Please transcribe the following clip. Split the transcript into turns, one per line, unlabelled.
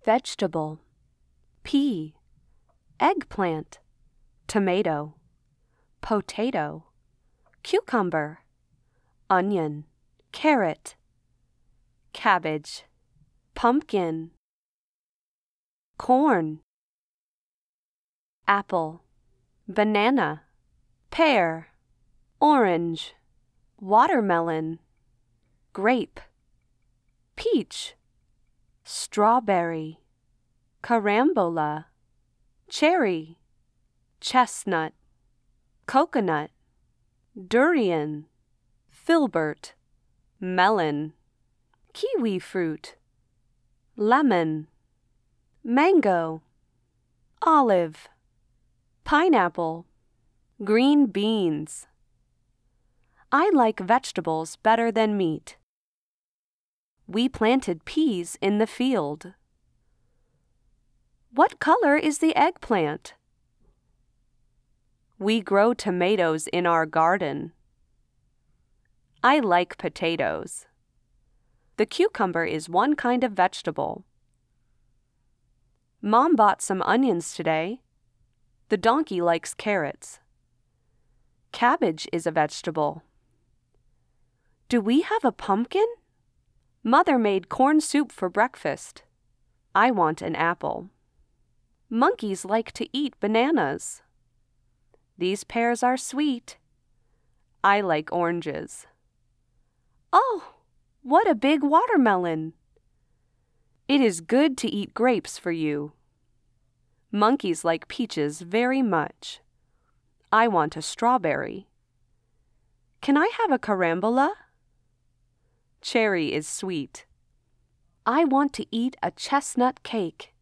vegetable, pea, eggplant, tomato, potato, cucumber, onion, carrot, cabbage, pumpkin, corn, apple, banana, pear, orange, watermelon, grape, peach, strawberry, carambola, cherry, chestnut, coconut, durian, filbert, melon, kiwi fruit, lemon, mango, olive, pineapple, green beans. I like vegetables better than meat. We planted peas in the field. What color is the eggplant? We grow tomatoes in our garden. I like potatoes. The cucumber is one kind of vegetable. Mom bought some onions today. The donkey likes carrots. Cabbage is a vegetable. Do we have a pumpkin? Mother made corn soup for breakfast. I want an apple. Monkeys like to eat bananas. These pears are sweet. I like oranges. Oh, what a big watermelon! It is good to eat grapes for you. Monkeys like peaches very much. I want a strawberry. Can I have a carambola? Cherry is sweet. I want to eat a chestnut cake.